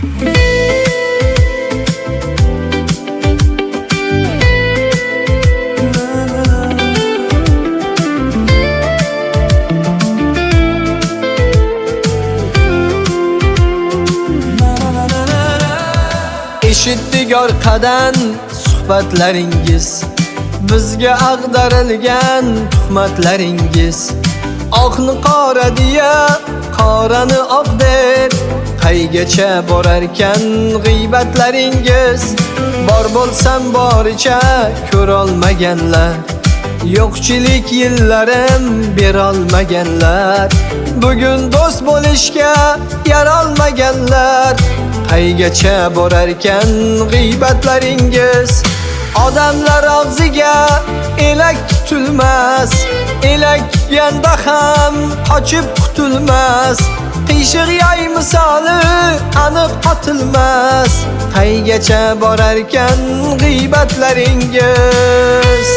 Eshitdik orqadan suhbatlaringiz, bizga ag'darilgan tuhmatlaringiz. Oqni qora deya, qorani oq deb, qaygacha borarkan g'iybatlaringiz. Bor bo'lsam boricha ko'rolmaganlar, yo'qchilik yillarim berolmaganlar. Bugun do'st bo'lishga yarolmaganlar, qaygacha borarkan g'iybatlaringiz. Odamlar og'ziga elak tutilmas, elak tutganda ham qochib qutulmas. Qiyshiq yoy misoli aniq otilmas, qaygacha borarkan g'iybatlaringiz.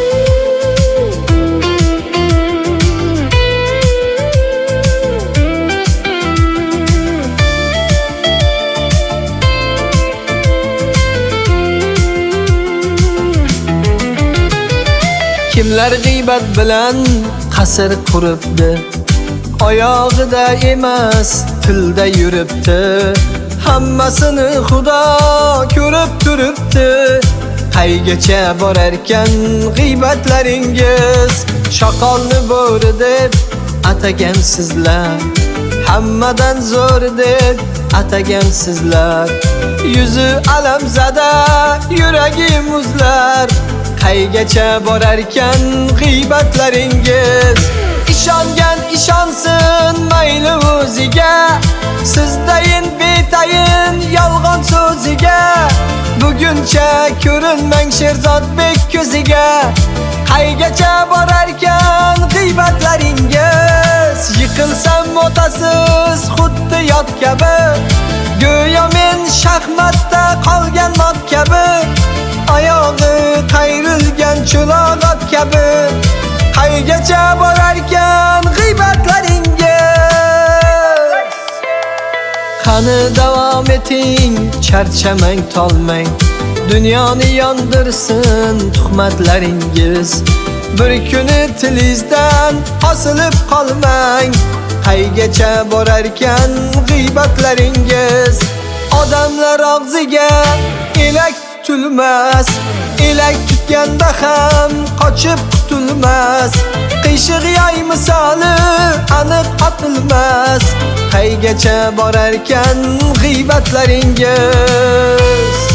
Kimlar g'iybat bilan qasr quribdi, oyog'ida emas tilda yuribdi. Hammasini Xudo ko'rib turibdi, qaygacha borarkan g'iybatlaringiz. Shoqolni bo'ri deb atagansizlar, hammadan zo'r deb atagansizlar. Yuzi alamzada, yuragi muzlar, qaygacha borarkan g'iybatlaringiz. İshongan ishonsin mayli o'ziga, sizdayin betayin yolg'on so'ziga. Buguncha ko'rinmang Sherzodbek ko'ziga, qaygacha borarkan g'iybatlaringiz. Yiqilsam otasiz xuddi yot kabi, go'yo men shaxmatda qolgan not kabi. Oyog'i qayrilgan cho'loq kabi, qaygacha borarkan g'iybatlaringiz. Qani davom eting, charchamang, tolmang, dunyoni yondirsin tuhmatlaringiz. Bir kuni tilingizdan osilib qolmang, qaygacha borarkan g'iybatlaringiz. Odamlar og'ziga elak tutilmas, elak tutganda ham qochib qutulmas. Qiyshiq yoy misoli aniq otilmas, qaygacha borarkan g'iybatlaringiz.